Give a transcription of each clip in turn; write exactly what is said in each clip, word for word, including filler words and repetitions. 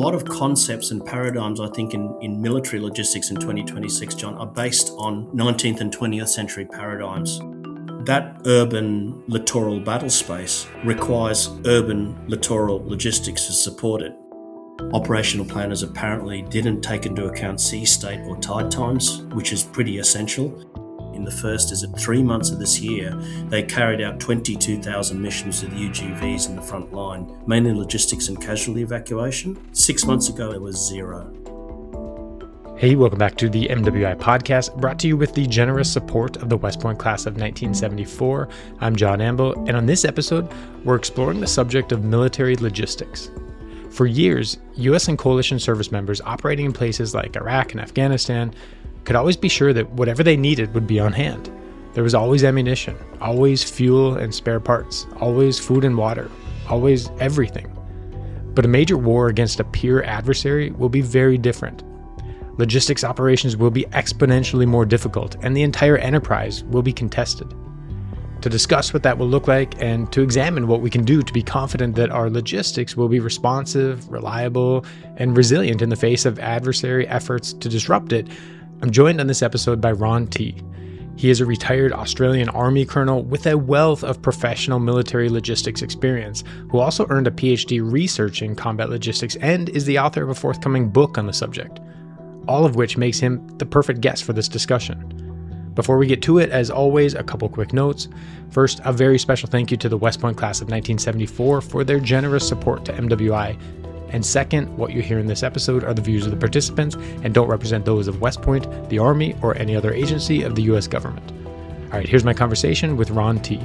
lot of concepts and paradigms, I think, in, in military logistics in twenty twenty-six, John, are based on nineteenth and twentieth century paradigms. That urban littoral battle space requires urban littoral logistics to support it. Operational planners apparently didn't take into account sea state or tide times, which is pretty essential. In the first, is it three months of this year, they carried out twenty-two thousand missions with U G Vs in the front line, mainly logistics and casualty evacuation. Six months ago, it was zero. Hey, welcome back to the M W I podcast, brought to you with the generous support of the West Point class of nineteen seventy-four. I'm John Ambo, and on this episode, we're exploring the subject of military logistics. For years, U S and coalition service members operating in places like Iraq and Afghanistan could always be sure that whatever they needed would be on hand. There was always ammunition, always fuel and spare parts, always food and water, always everything. But a major war against a peer adversary will be very different. Logistics operations will be exponentially more difficult, and the entire enterprise will be contested. To discuss what that will look like and to examine what we can do to be confident that our logistics will be responsive, reliable, and resilient in the face of adversary efforts to disrupt it, I'm joined on this episode by Ron Tee. He is a retired Australian Army colonel with a wealth of professional military logistics experience, who also earned a P H D researching combat logistics and is the author of a forthcoming book on the subject, all of which makes him the perfect guest for this discussion. Before we get to it, as always, a couple quick notes. First, a very special thank you to the West Point class of nineteen seventy-four for their generous support to M W I. And second, what you hear in this episode are the views of the participants and don't represent those of West Point, the Army, or any other agency of the U S government. All right, here's my conversation with Ron Tee.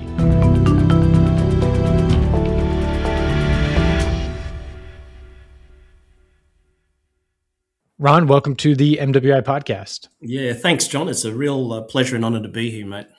Ron, welcome to the M W I podcast. Yeah, thanks, John. It's a real uh, pleasure and honor to be here, mate.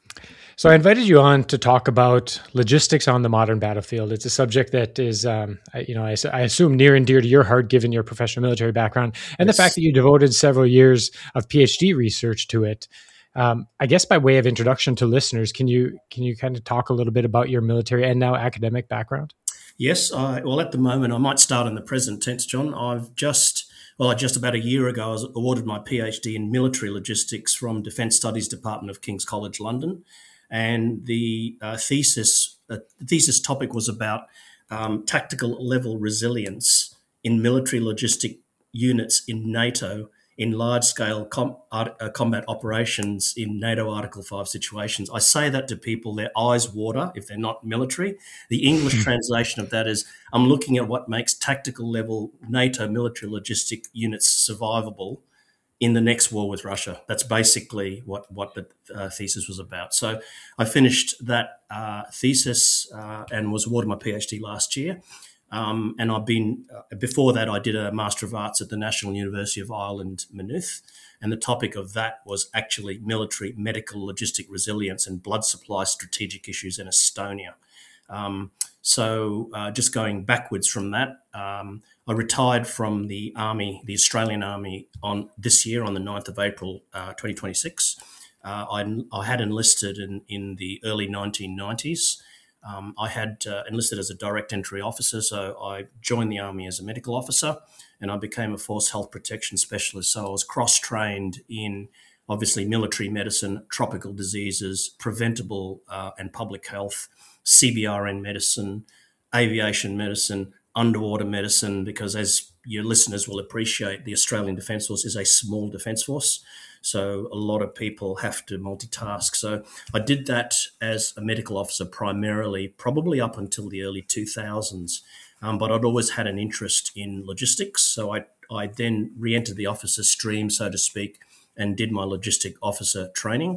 So I invited you on to talk about logistics on the modern battlefield. It's a subject that is, um, I, you know, I, I assume near and dear to your heart, given your professional military background and yes. The fact that you devoted several years of P H D research to it. Um, I guess by way of introduction to listeners, can you can you kind of talk a little bit about your military and now academic background? Yes. I, well, at the moment, I might start in the present tense, John. I've just, well, just about a year ago, I was awarded my P H D in military logistics from Defence Studies Department of King's College London. And the uh, thesis uh, the thesis topic was about um, tactical level resilience in military logistic units in NATO in large-scale com- uh, combat operations in NATO Article five situations. I say that to people, their eyes water if they're not military. The English translation of that is, I'm looking at what makes tactical level NATO military logistic units survivable in the next war with Russia. That's basically what, what the uh, thesis was about. So I finished that uh, thesis uh, and was awarded my P H D last year. Um, and I've been, uh, before that, I did a Master of Arts at the National University of Ireland, Maynooth. And the topic of that was actually military medical logistic resilience and blood supply strategic issues in Estonia. Um, so uh, just going backwards from that, um, I retired from the Army, the Australian Army, on this year on the ninth of April, uh, twenty twenty-six. Uh, I, I had enlisted in, in the early nineteen nineties. Um, I had uh, enlisted as a direct entry officer, so I joined the Army as a medical officer and I became a force health protection specialist. So I was cross-trained in obviously military medicine, tropical diseases, preventable uh, and public health, C B R N medicine, aviation medicine, underwater medicine, because as your listeners will appreciate, the Australian Defence Force is a small defence force. So a lot of people have to multitask. So I did that as a medical officer primarily, probably up until the early two thousands. Um, but I'd always had an interest in logistics. So I, I then re-entered the officer stream, so to speak, and did my logistic officer training.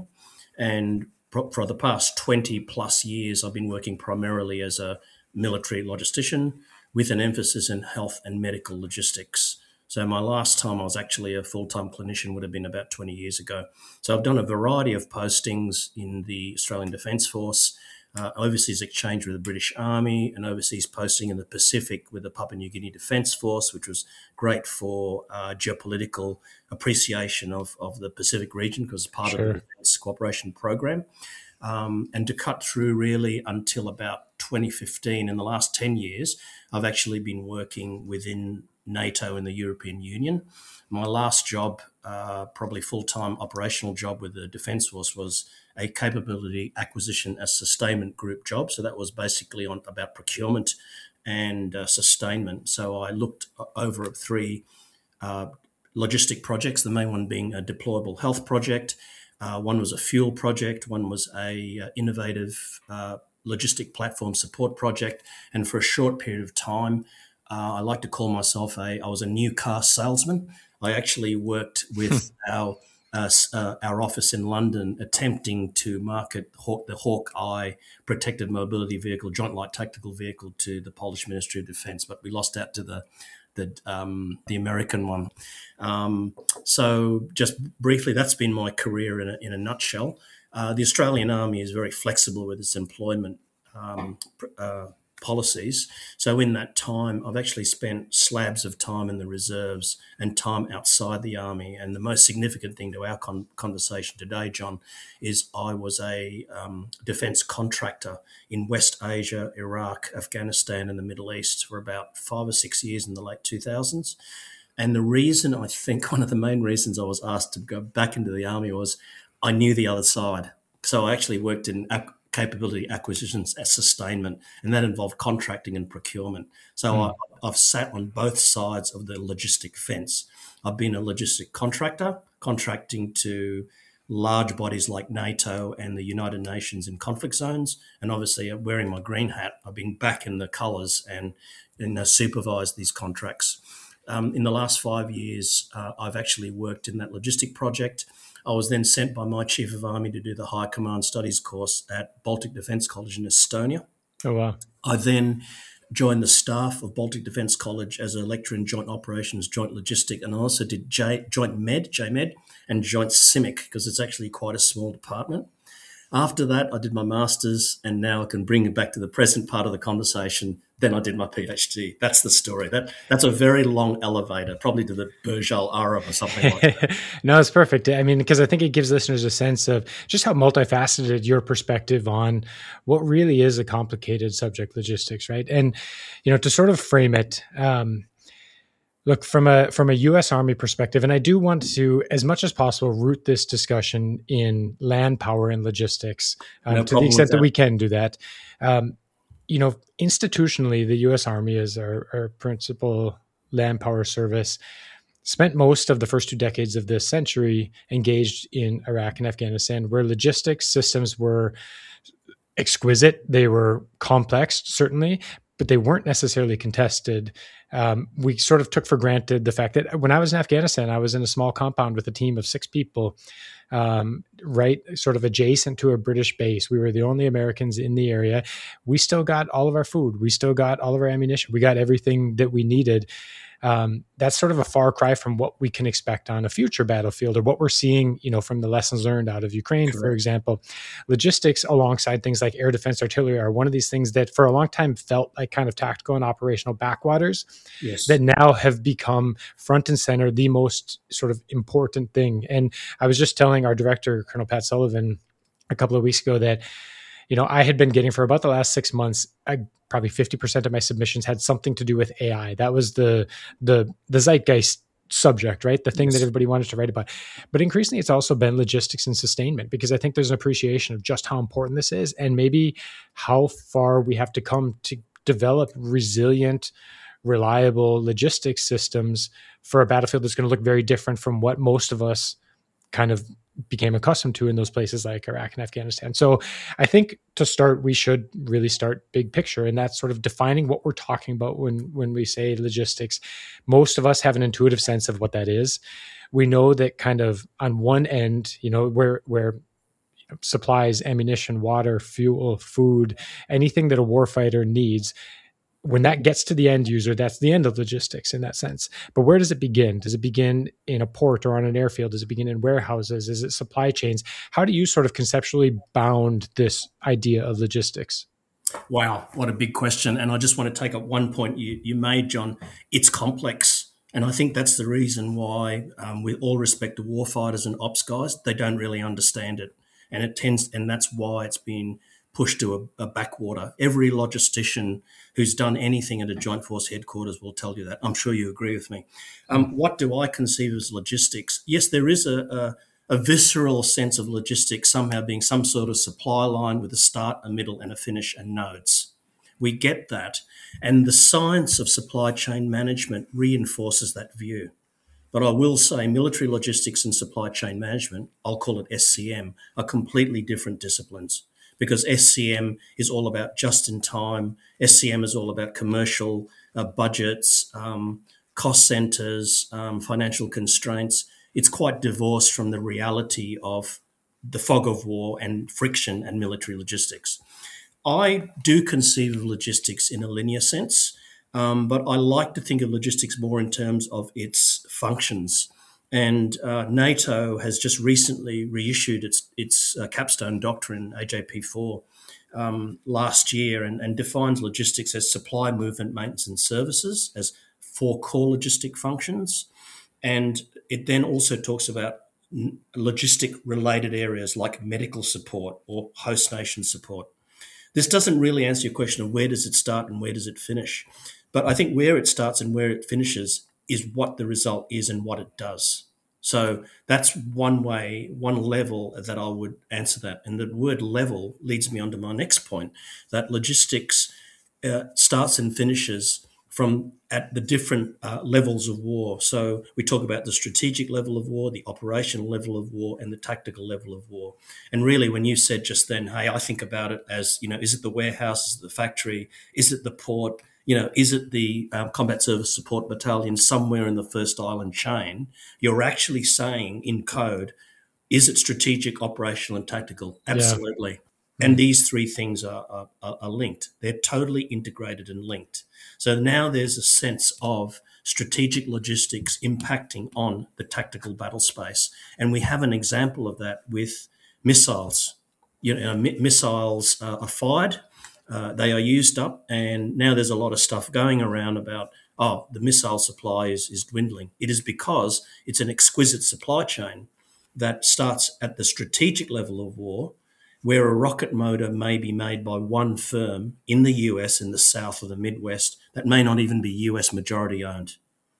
And for the past twenty plus years, I've been working primarily as a military logistician with an emphasis in health and medical logistics. So my last time I was actually a full-time clinician would have been about twenty years ago. So I've done a variety of postings in the Australian Defence Force, uh, overseas exchange with the British Army, an overseas posting in the Pacific with the Papua New Guinea Defence Force, which was great for uh, geopolitical appreciation of, of the Pacific region because it's part Sure. of the Defence Cooperation Program. Um, and to cut through really until about twenty fifteen, in the last ten years, I've actually been working within NATO and the European Union. My last job, uh, probably full-time operational job with the Defence Force, was a capability acquisition and sustainment group job. So that was basically on about procurement and uh, sustainment. So I looked over at three uh, logistic projects, the main one being a deployable health project. Uh, one was a fuel project. One was a uh, innovative uh, logistic platform support project. And for a short period of time, uh, I like to call myself a, I was a new car salesman. I actually worked with our uh, uh, our office in London attempting to market Haw- the Hawkeye protected mobility vehicle, joint light tactical vehicle, to the Polish Ministry of Defence, but we lost out to the the um, the American one. Um, so just briefly, that's been my career in a, in a nutshell. Uh, the Australian Army is very flexible with its employment um, uh, policies. So in that time, I've actually spent slabs of time in the reserves and time outside the Army. And the most significant thing to our con- conversation today, John, is I was a um, defence contractor in West Asia, Iraq, Afghanistan, and the Middle East for about five or six years in the late two thousands. And the reason, I think, one of the main reasons I was asked to go back into the Army was I knew the other side. So I actually worked in ap- capability acquisitions as sustainment, and that involved contracting and procurement. So mm. I, I've sat on both sides of the logistic fence. I've been a logistic contractor, contracting to large bodies like NATO and the United Nations in conflict zones. And obviously, wearing my green hat, I've been back in the colours and, and uh, supervised these contracts. Um, in the last five years, uh, I've actually worked in that logistic project. I was then sent by my Chief of Army to do the High Command Studies course at Baltic Defence College in Estonia. Oh, wow. I then joined the staff of Baltic Defence College as a lecturer in Joint Operations, Joint Logistic, and I also did J, Joint Med, J Med, and Joint CIMIC, because it's actually quite a small department. After that, I did my master's, and now I can bring it back to the present part of the conversation. Then I did my PhD. That's the story. That That's a very long elevator, probably to the Burj Al Arab or something like that. No, it's perfect. I mean, because I think it gives listeners a sense of just how multifaceted your perspective on what really is a complicated subject, logistics, right? And, you know, to sort of frame it, um, look, from a from a U S Army perspective, and I do want to, as much as possible, root this discussion in land power and logistics um, no to the extent that. that we can do that. Um, you know, institutionally, the U S Army is our, our principal land power service, spent most of the first two decades of this century engaged in Iraq and Afghanistan, where logistics systems were exquisite. They were complex, certainly, but they weren't necessarily contested. Um, we sort of took for granted the fact that when I was in Afghanistan, I was in a small compound with a team of six people, um, right, sort of adjacent to a British base. We were the only Americans in the area. We still got all of our food. We still got all of our ammunition. We got everything that we needed. Um, that's sort of a far cry from what we can expect on a future battlefield, or what we're seeing, you know, from the lessons learned out of Ukraine, Correct. For example. Logistics alongside things like air defense artillery are one of these things that for a long time felt like kind of tactical and operational backwaters yes. that now have become front and center, the most sort of important thing. And I was just telling our director, Colonel Pat Sullivan, a couple of weeks ago that, you know, I had been getting for about the last six months, I, probably fifty percent of my submissions had something to do with A I. That was the the the zeitgeist subject, right? The thing yes. that everybody wanted to write about. But increasingly, it's also been logistics and sustainment, because I think there's an appreciation of just how important this is, and maybe how far we have to come to develop resilient, reliable logistics systems for a battlefield that's going to look very different from what most of us kind of became accustomed to in those places like Iraq and Afghanistan. So I think to start, we should really start big picture, and that's sort of defining what we're talking about when, when we say logistics. Most of us have an intuitive sense of what that is. We know that kind of on one end, you know, where, where you know, supplies, ammunition, water, fuel, food, anything that a warfighter needs, when that gets to the end user, that's the end of logistics in that sense. But where does it begin? Does it begin in a port or on an airfield? Does it begin in warehouses? Is it supply chains? How do you sort of conceptually bound this idea of logistics? Wow, what a big question. And I just want to take up one point you, you made, John. It's complex. And I think that's the reason why, um, with all respect to warfighters and ops guys, they don't really understand it. And it tends, and that's why it's been pushed to a, a backwater. Every logistician who's done anything at a Joint Force headquarters will tell you that. I'm sure you agree with me. Um, what do I conceive as logistics? Yes, there is a, a a visceral sense of logistics somehow being some sort of supply line with a start, a middle, and a finish and nodes. We get that. And the science of supply chain management reinforces that view. But I will say military logistics and supply chain management, I'll call it S C M, are completely different disciplines, because S C M is all about just in time. S C M is all about commercial uh, budgets, um, cost centers, um, financial constraints. It's quite divorced from the reality of the fog of war and friction and military logistics. I do conceive of logistics in a linear sense, um, but I like to think of logistics more in terms of its functions. And uh, NATO has just recently reissued its its uh, capstone doctrine, A J P four, um, last year, and, and defines logistics as supply, movement, maintenance, and services as four core logistic functions. And it then also talks about logistic-related areas like medical support or host nation support. This doesn't really answer your question of where does it start and where does it finish. But I think where it starts and where it finishes is what the result is and what it does. So that's one way, one level that I would answer that. And the word level leads me on to my next point, that logistics uh, starts and finishes from at the different uh, levels of war. So we talk about the strategic level of war, the operational level of war, and the tactical level of war. And really, when you said just then, hey, I think about it as, you know, is it the warehouse, is it the factory, is it the port, you know, is it the um, combat service support battalion somewhere in the first island chain? You're actually saying in code, is it strategic, operational, and tactical? Absolutely. Yeah. And these three things are, are, are linked. They're totally integrated and linked. So now there's a sense of strategic logistics impacting on the tactical battle space. And we have an example of that with missiles. You know, mi- missiles uh, are fired, uh, they are used up, and now there's a lot of stuff going around about, oh, the missile supply is, is dwindling. It is because it's an exquisite supply chain that starts at the strategic level of war, where a rocket motor may be made by one firm in the U S, in the South or the Midwest, that may not even be U S majority owned.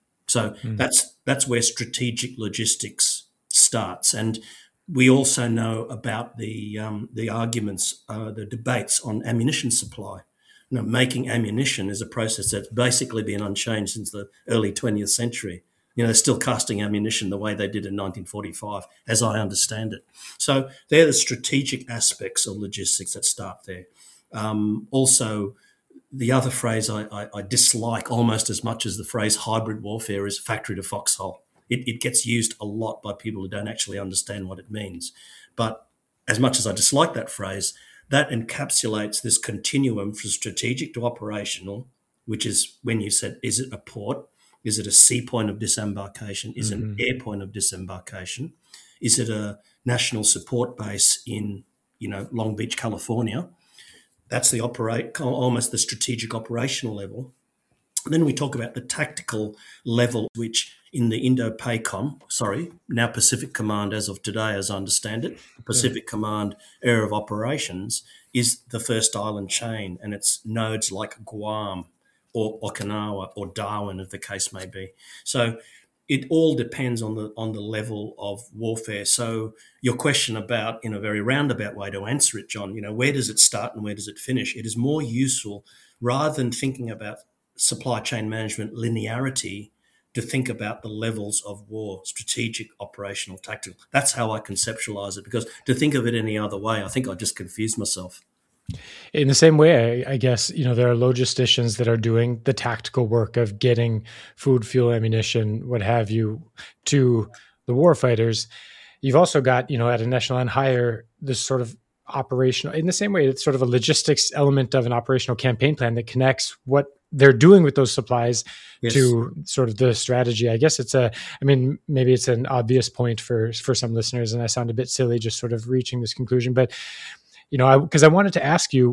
So mm. that's that's where strategic logistics starts. And we also know about the um, the arguments, uh, the debates on ammunition supply. You know, making ammunition is a process that's basically been unchanged since the early twentieth century. You know, they're still casting ammunition the way they did in nineteen forty-five, as I understand it. So they're the strategic aspects of logistics that start there. Um, also, the other phrase I, I, I dislike almost as much as the phrase hybrid warfare is factory to foxhole. It, it gets used a lot by people who don't actually understand what it means. But as much as I dislike that phrase, that encapsulates this continuum from strategic to operational, which is when you said, is it a port? Is it a sea point of disembarkation? Is it mm-hmm. an air point of disembarkation? Is it a national support base in, you know, Long Beach, California? That's the operate, almost the strategic operational level. And then we talk about the tactical level, which in the Indo-PACOM, sorry, now Pacific Command as of today, as I understand it, the Pacific yeah. Command Area of Operations is the first island chain, and it's nodes like Guam or Okinawa or Darwin, as the case may be. So it all depends on the on the level of warfare. So your question about, in a very roundabout way to answer it, John, you know, where does it start and where does it finish? It is more useful, rather than thinking about supply chain management linearity, to think about the levels of war: strategic, operational, tactical. That's how I conceptualize it, because to think of it any other way, I think I just confused myself. In the same way, I guess, you know, there are logisticians that are doing the tactical work of getting food, fuel, ammunition, what have you, to the warfighters. You've also got, you know, at a national and higher, this sort of operational, in the same way, it's sort of a logistics element of an operational campaign plan that connects what they're doing with those supplies yes. to sort of the strategy. I guess it's a, I mean, maybe it's an obvious point for, for some listeners, and I sound a bit silly just sort of reaching this conclusion, but you know, I, because I wanted to ask you,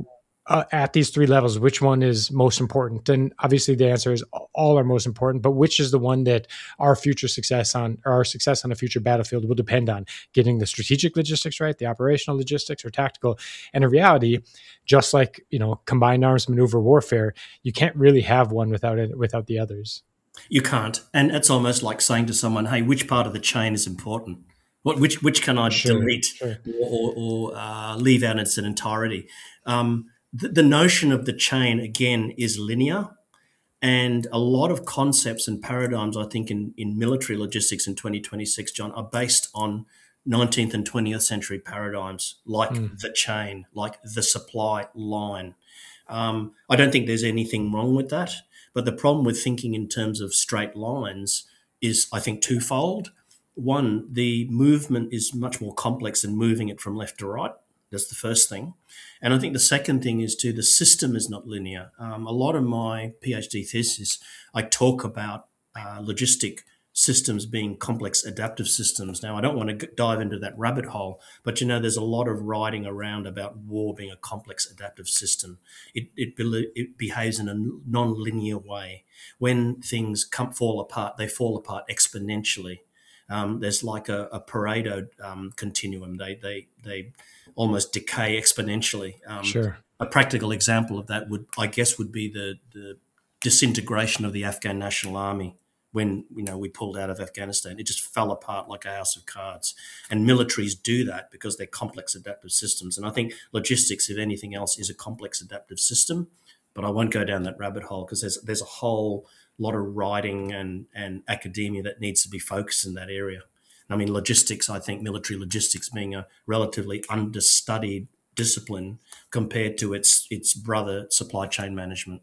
uh, at these three levels, which one is most important? And obviously the answer is all are most important, but which is the one that our future success on, or our success on a future battlefield will depend on getting the strategic logistics right, the operational logistics or tactical. And in reality, just like, you know, combined arms maneuver warfare, you can't really have one without it, without the others. You can't. And it's almost like saying to someone, hey, which part of the chain is important? What, which, which can I Sure, delete sure. or, or, or uh, leave out in its entirety? Um, the, the notion of the chain, again, is linear. And a lot of concepts and paradigms, I think, in, in military logistics in twenty twenty-six, John, are based on nineteenth and twentieth century paradigms like Mm. the chain, like the supply line. Um, I don't think there's anything wrong with that. But the problem with thinking in terms of straight lines is, I think, twofold. One, the movement is much more complex than moving it from left to right. That's the first thing. And I think the second thing is, too, the system is not linear. Um, a lot of my PhD thesis, I talk about uh, logistic systems being complex adaptive systems. Now, I don't want to dive into that rabbit hole, but, you know, there's a lot of writing around about war being a complex adaptive system. It, it, it behaves in a non-linear way. When things come, fall apart, they fall apart exponentially. Um, there's like a, a Pareto um, continuum. They, they, they almost decay exponentially. Um, Sure. A practical example of that would, I guess, would be the, the disintegration of the Afghan National Army. When, you know, we pulled out of Afghanistan, it just fell apart like a house of cards. And militaries do that because they're complex adaptive systems. And I think logistics, if anything else, is a complex adaptive system. But I won't go down that rabbit hole because there's there's a whole lot of writing and, and academia that needs to be focused in that area. I mean, logistics, I think military logistics being a relatively understudied discipline compared to its its brother, supply chain management.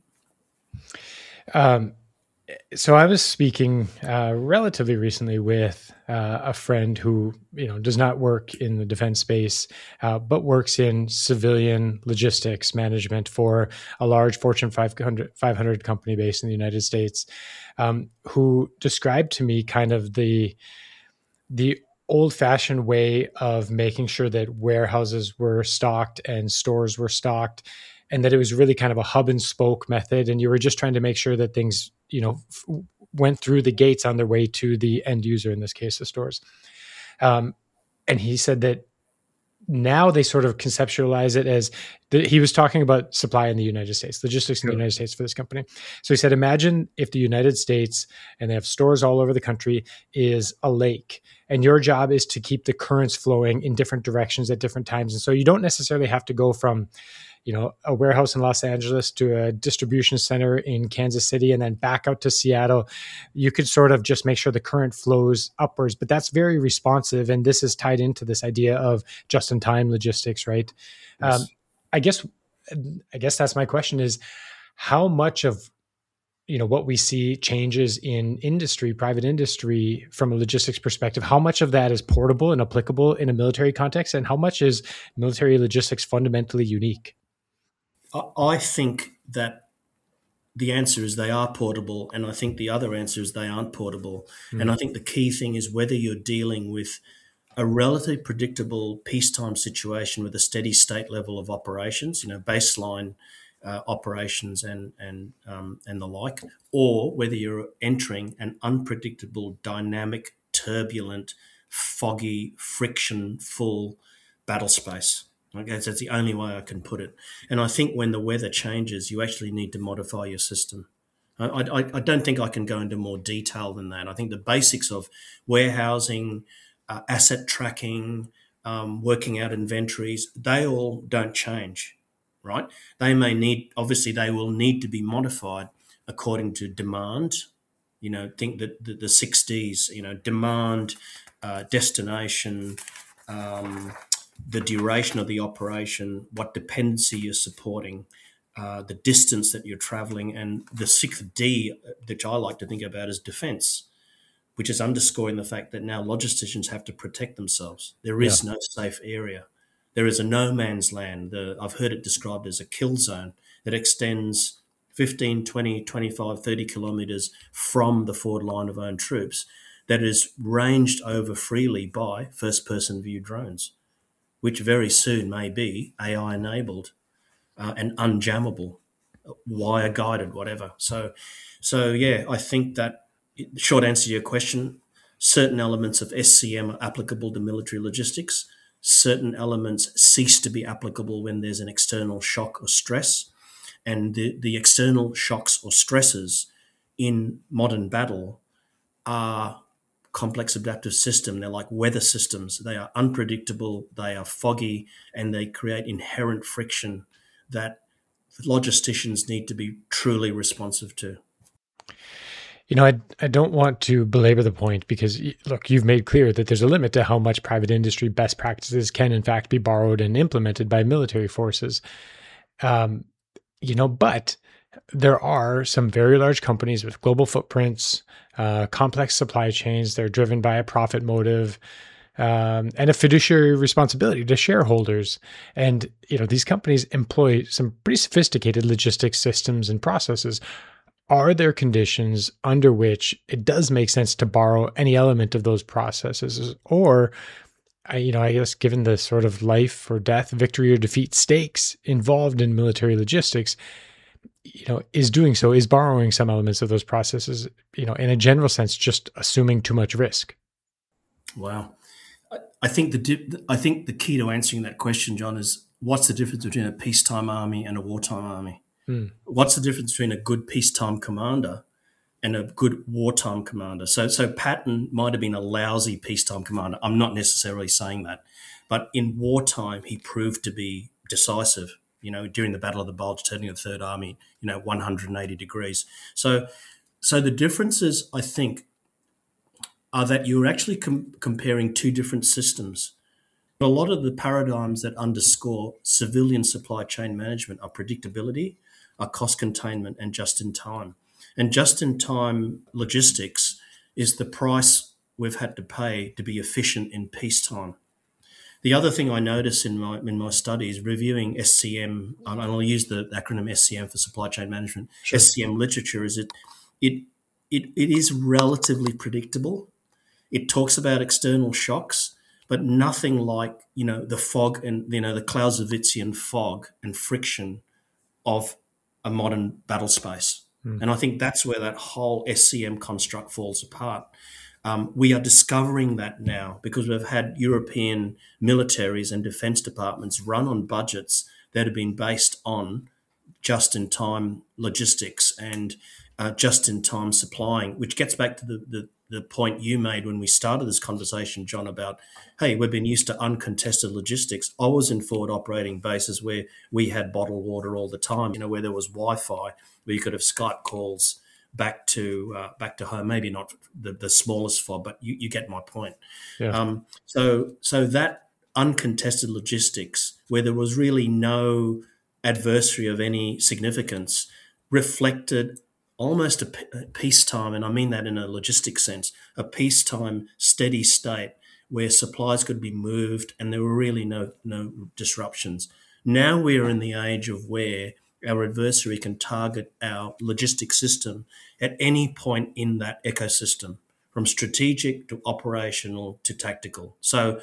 Um, So I was speaking uh, relatively recently with uh, a friend who, you know, does not work in the defense space, uh, but works in civilian logistics management for a large Fortune five hundred, five hundred company based in the United States, um, who described to me kind of the the old-fashioned way of making sure that warehouses were stocked and stores were stocked, and that it was really kind of a hub and spoke method, and you were just trying to make sure that things, you know, f- went through the gates on their way to the end user, in this case, the stores. Um, and he said that now they sort of conceptualize it as the, he was talking about supply in the United States, logistics in the United States for this company. So he said, imagine if the United States, and they have stores all over the country, is a lake, and your job is to keep the currents flowing in different directions at different times. And so you don't necessarily have to go from, you know, a warehouse in Los Angeles to a distribution center in Kansas City and then back out to Seattle. You could sort of just make sure the current flows upwards, but that's very responsive. And this is tied into this idea of just-in-time logistics, right? Yes. Um, I guess, I guess that's my question is, how much of, you know, what we see changes in industry, private industry, from a logistics perspective, how much of that is portable and applicable in a military context, and how much is military logistics fundamentally unique? I think that the answer is they are portable, and I think the other answer is they aren't portable. Mm. And I think the key thing is whether you're dealing with a relatively predictable peacetime situation with a steady state level of operations, you know, baseline uh, operations and and um, and the like, or whether you're entering an unpredictable, dynamic, turbulent, foggy, friction-full battle space. I guess that's the only way I can put it. And I think when the weather changes, you actually need to modify your system. I, I, I don't think I can go into more detail than that. I think the basics of warehousing, uh, asset tracking, um, working out inventories, they all don't change, right? They may need, obviously they will need to be modified according to demand. You know, think that the, the six Ds, you know, demand, uh, destination, um, the duration of the operation, what dependency you're supporting, uh, the distance that you're traveling, and the sixth D, which I like to think about as defense, which is underscoring the fact that now logisticians have to protect themselves. There is yeah. no safe area. There is a no man's land. The, I've heard it described as a kill zone that extends fifteen, twenty, twenty-five, thirty kilometres from the forward line of own troops, that is ranged over freely by first-person view drones, which very soon may be A I enabled. uh, and unjammable, wire guided, whatever. So, so yeah, I think that, short answer to your question, certain elements of S C M are applicable to military logistics. Certain elements cease to be applicable when there's an external shock or stress. And the, the external shocks or stresses in modern battle are complex adaptive system. They're like weather systems. They are unpredictable, they are foggy, and they create inherent friction that logisticians need to be truly responsive to. You know, I, I don't want to belabor the point because, look, you've made clear that there's a limit to how much private industry best practices can, in fact, be borrowed and implemented by military forces. Um, you know, but there are some very large companies with global footprints, uh, complex supply chains. They're driven by a profit motive um, and a fiduciary responsibility to shareholders. And, you know, these companies employ some pretty sophisticated logistics systems and processes. Are there conditions under which it does make sense to borrow any element of those processes? Or, you know, I guess given the sort of life or death, victory or defeat stakes involved in military logistics, you know, is doing so, is borrowing some elements of those processes, you know, in a general sense, just assuming too much risk? Wow. I think the I think the key to answering that question, John, is what's the difference between a peacetime army and a wartime army? Hmm. What's the difference between a good peacetime commander and a good wartime commander? So, so Patton might have been a lousy peacetime commander. I'm not necessarily saying that, but in wartime he proved to be decisive. You know, during the Battle of the Bulge, turning the Third Army, you know, one hundred eighty degrees. So, so the differences, I think, are that you're actually com- comparing two different systems. A lot of the paradigms that underscore civilian supply chain management are predictability, are cost containment, and just-in-time. And just-in-time logistics is the price we've had to pay to be efficient in peacetime. The other thing I notice in my in my studies, reviewing S C M, and I'll use the acronym S C M for supply chain management, sure. S C M literature, is it, it it it is relatively predictable. It talks about external shocks, but nothing like, you know, the fog and, you know, the Clausewitzian fog and friction of a modern battle space. Mm. And I think that's where that whole S C M construct falls apart. Um, we are discovering that now because we've had European militaries and defence departments run on budgets that have been based on just-in-time logistics and uh, just-in-time supplying, which gets back to the, the, the point you made when we started this conversation, John, about, hey, we've been used to uncontested logistics. I was in forward operating bases where we had bottled water all the time, you know, where there was Wi-Fi, where you could have Skype calls back to uh, back to home, maybe not the, the smallest fob, but you, you get my point. Yeah. Um, so so that uncontested logistics, where there was really no adversary of any significance, reflected almost a, p- a peacetime, and I mean that in a logistics sense, a peacetime steady state where supplies could be moved and there were really no no disruptions. Now we're in the age of where our adversary can target our logistics system at any point in that ecosystem, from strategic to operational to tactical. So,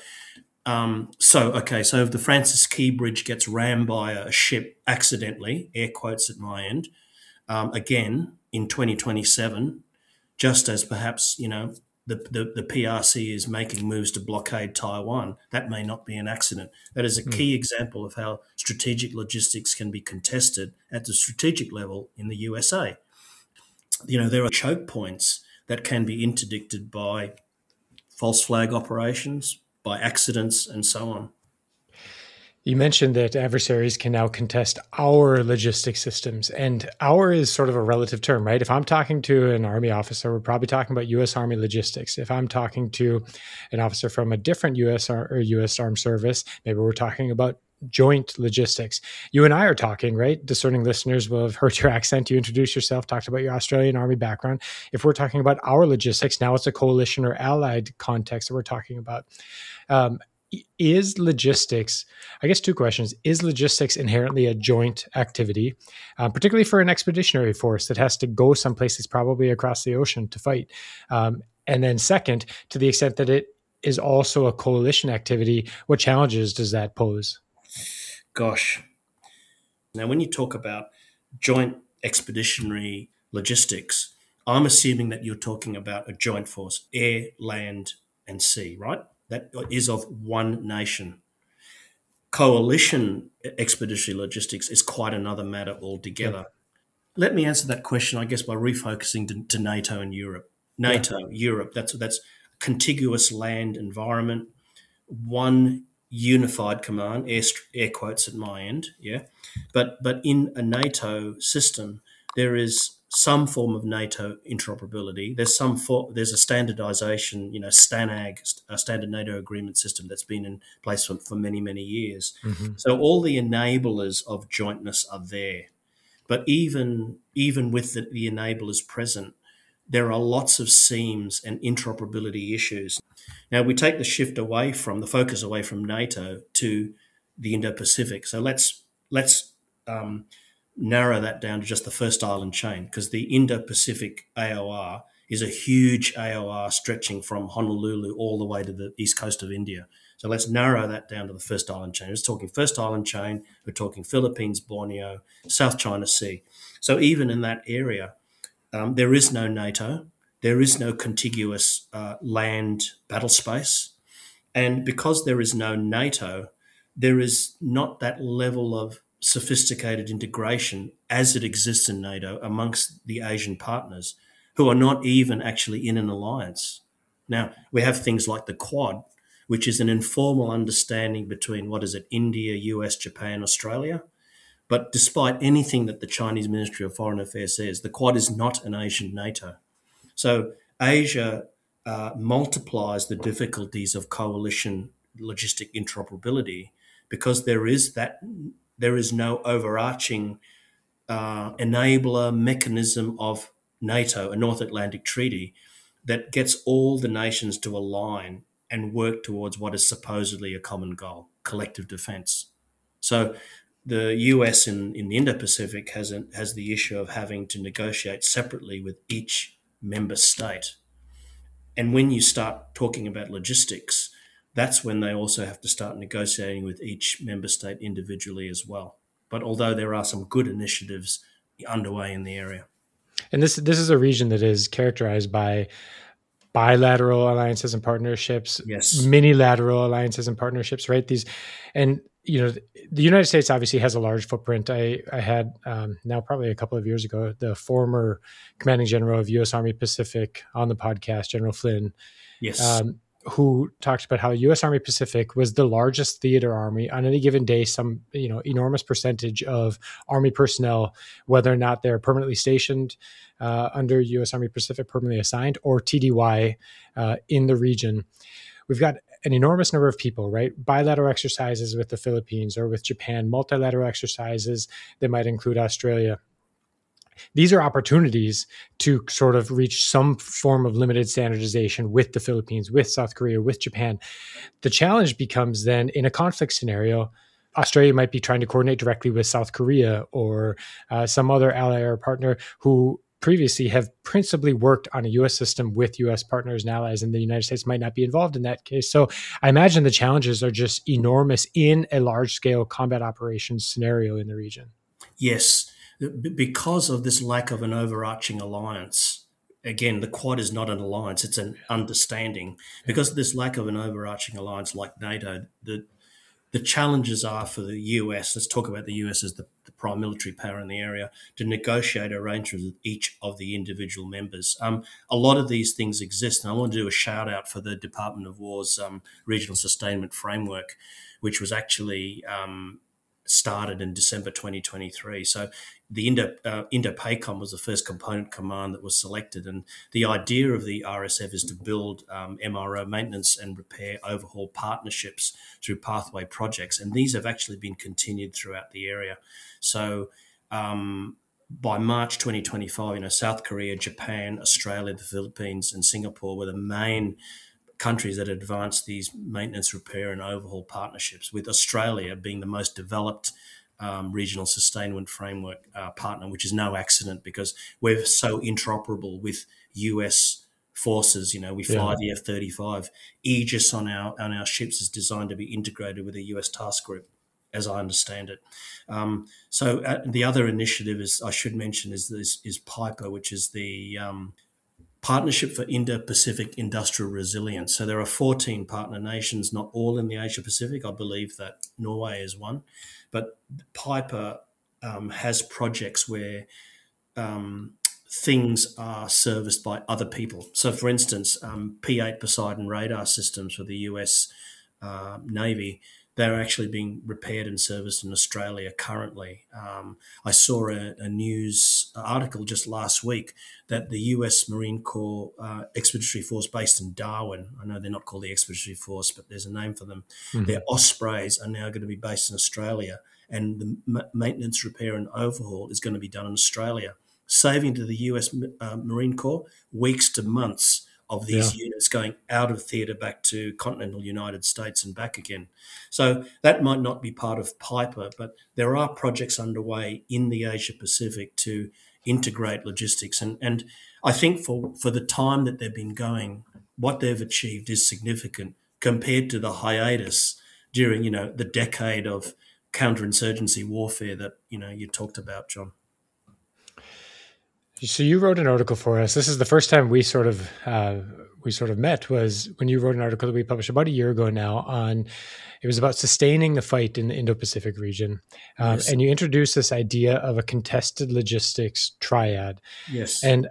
um, so okay, so if the Francis Key Bridge gets rammed by a ship accidentally, air quotes at my end, um, again in twenty twenty-seven, just as perhaps, you know, The, the, the P R C is making moves to blockade Taiwan, that may not be an accident. That is a mm. key example of how strategic logistics can be contested at the strategic level in the U S A. You know, there are choke points that can be interdicted by false flag operations, by accidents, and so on. You mentioned that adversaries can now contest our logistics systems, and our is sort of a relative term, right? If I'm talking to an Army officer, we're probably talking about U S Army logistics. If I'm talking to an officer from a different U S or U S Armed Service, maybe we're talking about joint logistics. You and I are talking, right? Discerning listeners will have heard your accent. You introduced yourself, talked about your Australian Army background. If we're talking about our logistics, now it's a coalition or allied context that we're talking about. Um, Is logistics, I guess two questions, is logistics inherently a joint activity, uh, particularly for an expeditionary force that has to go someplace that's probably across the ocean to fight? Um, and then second, to the extent that it is also a coalition activity, what challenges does that pose? Gosh, Now, when you talk about joint expeditionary logistics, I'm assuming that you're talking about a joint force, air, land, and sea, right? That is of one nation. Coalition expeditionary logistics is quite another matter altogether. Yeah. Let me answer that question, I guess, by refocusing to, to NATO and Europe. NATO, yeah. Europe, that's that's contiguous land environment, one unified command, air, air quotes at my end, yeah. But but in a NATO system, there is some form of NATO interoperability. There's some for, there's a standardization, you know, STANAG, a standard NATO agreement system that's been in place for, for many, many years. Mm-hmm. So all the enablers of jointness are there. But even even with the, the enablers present, there are lots of seams and interoperability issues. Now, we take the shift away from the focus away from NATO to the Indo-Pacific. So let's let's um, narrow that down to just the first island chain, because the Indo-Pacific A O R is a huge A O R stretching from Honolulu all the way to the east coast of India. So let's narrow that down to the first island chain. We're talking first island chain, we're talking Philippines, Borneo, South China Sea. So even in that area, um, there is no NATO, there is no contiguous uh, land battle space. And because there is no NATO, there is not that level of sophisticated integration as it exists in NATO amongst the Asian partners who are not even actually in an alliance. Now, we have things like the Quad, which is an informal understanding between, what is it, India, U S, Japan, Australia. But despite anything that the Chinese Ministry of Foreign Affairs says, the Quad is not an Asian NATO. So Asia uh, multiplies the difficulties of coalition logistic interoperability because there is that there is no overarching uh, enabler mechanism of NATO, a North Atlantic Treaty, that gets all the nations to align and work towards what is supposedly a common goal, collective defense. So the U S in, in the Indo-Pacific has, a, has the issue of having to negotiate separately with each member state. And when you start talking about logistics, that's when they also have to start negotiating with each member state individually as well. But although there are some good initiatives underway in the area. And this this is a region that is characterized by bilateral alliances and partnerships, yes, minilateral alliances and partnerships, right? These, and you know, the United States obviously has a large footprint. I I had um, now probably a couple of years ago the former commanding general of U S Army Pacific on the podcast, General Flynn, yes, um, who talked about how U S Army Pacific was the largest theater army on any given day. Some you know enormous percentage of Army personnel, whether or not they're permanently stationed uh, under U S Army Pacific, permanently assigned, or T D Y uh, in the region. We've got an enormous number of people, right? Bilateral exercises with the Philippines or with Japan, multilateral exercises that might include Australia. These are opportunities to sort of reach some form of limited standardization with the Philippines, with South Korea, with Japan. The challenge becomes then in a conflict scenario, Australia might be trying to coordinate directly with South Korea or uh, some other ally or partner who previously have principally worked on a U S system with U S partners and allies, and the United States might not be involved in that case. So I imagine the challenges are just enormous in a large-scale combat operations scenario in the region. Yes, because of this lack of an overarching alliance. Again, the Quad is not an alliance, it's an understanding. Because of this lack of an overarching alliance like NATO, the The challenges are for the U S, let's talk about the U S as the, the prime military power in the area, to negotiate arrangements with each of the individual members. Um, a lot of these things exist, and I want to do a shout out for the Department of War's um, Regional Sustainment Framework, which was actually um, started in December twenty twenty-three. So the Indo, uh, Indo-PACOM was the first component command that was selected. And the idea of the R S F is to build um, M R O, maintenance and repair overhaul partnerships through pathway projects. And these have actually been continued throughout the area. So um, by March twenty twenty-five, you know, South Korea, Japan, Australia, the Philippines, and Singapore were the main countries that advanced these maintenance, repair, and overhaul partnerships, with Australia being the most developed um, regional sustainment framework uh, partner, which is no accident because we're so interoperable with U S forces. You know, we fly yeah. the F thirty-five. Aegis on our on our ships is designed to be integrated with a U S task group. as I understand it. Um, so uh, the other initiative is I should mention is this is PIPER, which is the um, Partnership for Indo-Pacific Industrial Resilience. So there are fourteen partner nations, not all in the Asia Pacific. I believe that Norway is one, but PIPER um, has projects where um, things are serviced by other people. So, for instance, um, P eight Poseidon radar systems for the U S uh, Navy, they're actually being repaired and serviced in Australia currently. Um, I saw a, a news article just last week that the U S Marine Corps uh, Expeditionary Force based in Darwin, I know they're not called the Expeditionary Force, but there's a name for them, mm-hmm. Their Ospreys are now going to be based in Australia, and the ma- maintenance, repair and overhaul is going to be done in Australia, saving to the U S uh, Marine Corps weeks to months of these yeah. units going out of theatre back to continental United States and back again. So that might not be part of PIPER, but there are projects underway in the Asia Pacific to integrate logistics. And, and I think for, for the time that they've been going, what they've achieved is significant compared to the hiatus during, you know, the decade of counterinsurgency warfare that, you know, you talked about, John. So you wrote an article for us. This is the first time we sort of uh, we sort of met was when you wrote an article that we published about a year ago now on, it was about sustaining the fight in the Indo-Pacific region. Um, yes. And you introduced this idea of a contested logistics triad. Yes. And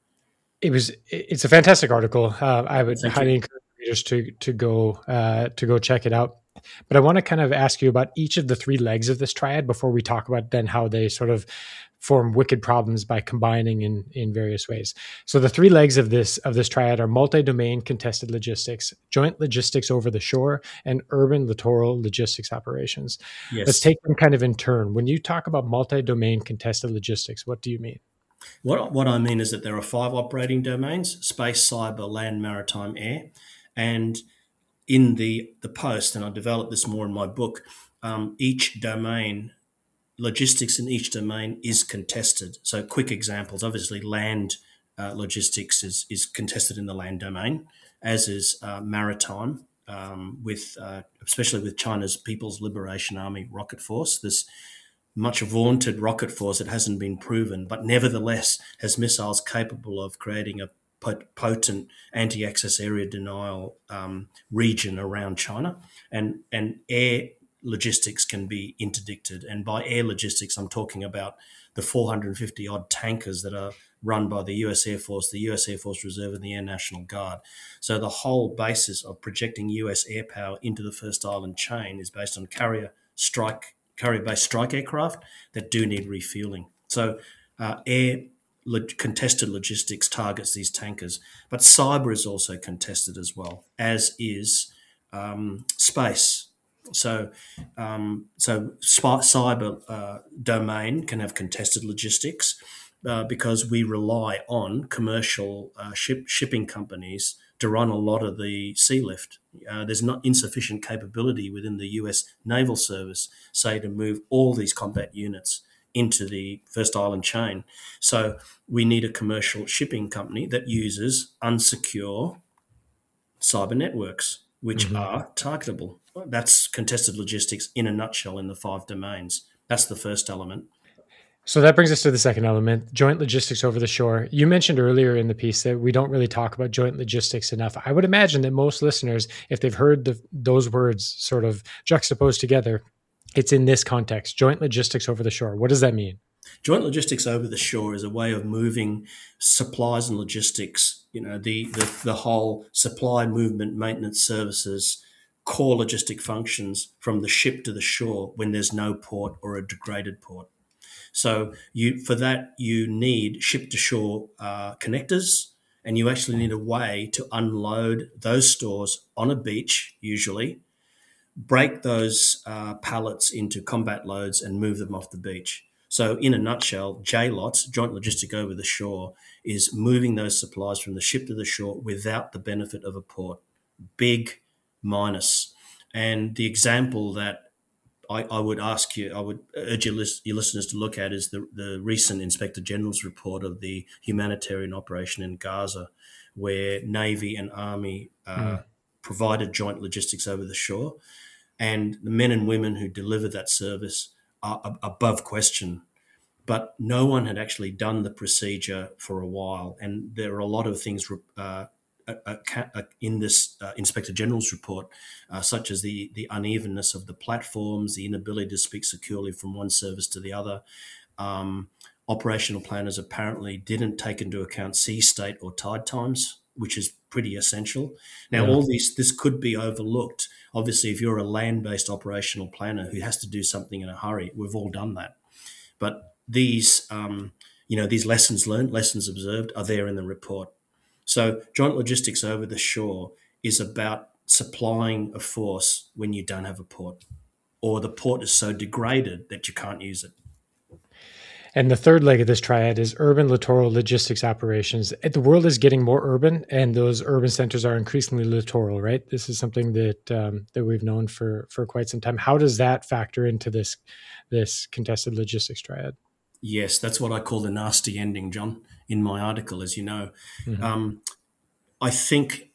it was, it's a fantastic article. Uh, I would Thank highly you. encourage readers to, to go, uh, to go check it out. But I want to kind of ask you about each of the three legs of this triad before we talk about then how they sort of form wicked problems by combining in, in various ways. So the three legs of this of this triad are multi-domain contested logistics, joint logistics over the shore, and urban littoral logistics operations. Yes. Let's take them kind of in turn. When you talk about multi-domain contested logistics, what do you mean? What, what I mean is that there are five operating domains: space, cyber, land, maritime, air. And in the, the post, and I developed this more in my book, um, each domain, logistics in each domain is contested. So quick examples, obviously land uh, logistics is, is contested in the land domain, as is uh, maritime, um, with uh, especially with China's People's Liberation Army rocket force. This much vaunted rocket force that hasn't been proven, but nevertheless has missiles capable of creating a potent anti-access area denial um, region around China, and and air logistics can be interdicted. And by air logistics, I'm talking about the four hundred fifty odd tankers that are run by the U S Air Force, the U S Air Force Reserve, and the Air National Guard. So the whole basis of projecting U S air power into the First Island chain is based on carrier strike, carrier-based strike aircraft that do need refueling. So uh, air contested logistics targets these tankers, but cyber is also contested as well, as is um, space. So, um, so sp- cyber uh, domain can have contested logistics uh, because we rely on commercial uh, ship shipping companies to run a lot of the sea lift. Uh, there's not insufficient capability within the U S Naval Service, say, to move all these combat units into the First Island chain. So we need a commercial shipping company that uses unsecure cyber networks, which mm-hmm. are targetable. That's contested logistics in a nutshell in the five domains. That's the first element. So that brings us to the second element, joint logistics over the shore. You mentioned earlier in the piece that we don't really talk about joint logistics enough. I would imagine that most listeners, if they've heard the, those words sort of juxtaposed together, it's in this context, joint logistics over the shore. What does that mean? Joint logistics over the shore is a way of moving supplies and logistics, you know, the, the, the whole supply, movement, maintenance services, core logistic functions from the ship to the shore when there's no port or a degraded port. So you for that, you need ship-to-shore uh, connectors, and you actually need a way to unload those stores on a beach, usually, break those uh, pallets into combat loads and move them off the beach. So in a nutshell, J LOTS, Joint Logistic Over the Shore, is moving those supplies from the ship to the shore without the benefit of a port. Big minus. And the example that I, I would ask you, I would urge your, list, your listeners to look at is the, the recent Inspector General's report of the humanitarian operation in Gaza, where Navy and Army uh, mm. provided joint logistics over the shore. and the men and women who deliver that service are above question. But no one had actually done the procedure for a while, and there are a lot of things uh, in this uh, Inspector General's report, uh, such as the, the unevenness of the platforms, the inability to speak securely from one service to the other. Um, operational planners apparently didn't take into account sea state or tide times, which is pretty essential. Now, yeah. all these, this could be overlooked. Obviously, if you're a land-based operational planner who has to do something in a hurry, we've all done that. But these, um, you know, these lessons learned, lessons observed are there in the report. So joint logistics over the shore is about supplying a force when you don't have a port, or the port is so degraded that you can't use it. And the third leg of this triad is urban littoral logistics operations. The world is getting more urban, and those urban centers are increasingly littoral, right? This is something that um, that we've known for for quite some time. How does that factor into this this contested logistics triad? Yes, that's what I call the nasty ending, John, in my article, as you know. Mm-hmm. Um, I think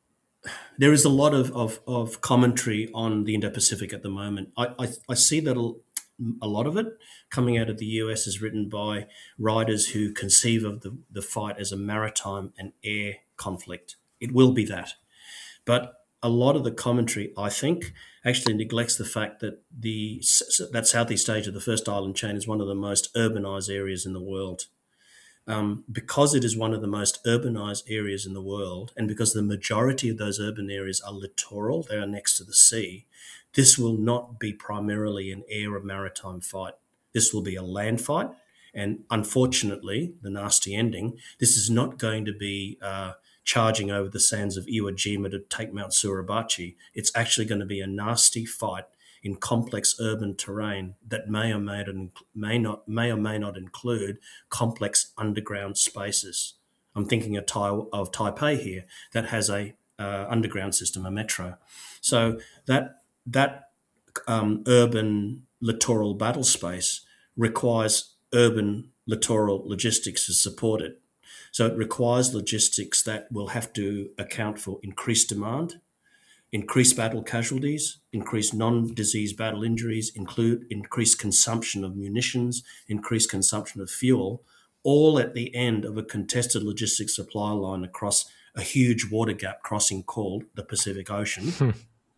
there is a lot of, of, of commentary on the Indo-Pacific at the moment. I, I, I see that a, a lot of it coming out of the U S is written by writers who conceive of the, the fight as a maritime and air conflict. It will be that. But a lot of the commentary, I think, actually neglects the fact that the that southeast Asia, the first island chain, is one of the most urbanized areas in the world. Um, because it is one of the most urbanized areas in the world, and because the majority of those urban areas are littoral, they are next to the sea, this will not be primarily an air or maritime fight. This will be a land fight. And unfortunately, the nasty ending, this is not going to be uh, charging over the sands of Iwo Jima to take Mount Suribachi. It's actually going to be a nasty fight in complex urban terrain that may or may not, may not, may or may not include complex underground spaces. I'm thinking of, Tai- of Taipei here that has a uh, underground system, a metro. So that that um, urban littoral battle space requires urban littoral logistics to support it. So it requires logistics that will have to account for increased demand, increased battle casualties, increased non-disease battle injuries, include increased consumption of munitions, increased consumption of fuel, all at the end of a contested logistics supply line across a huge water gap crossing called the Pacific Ocean. Hmm.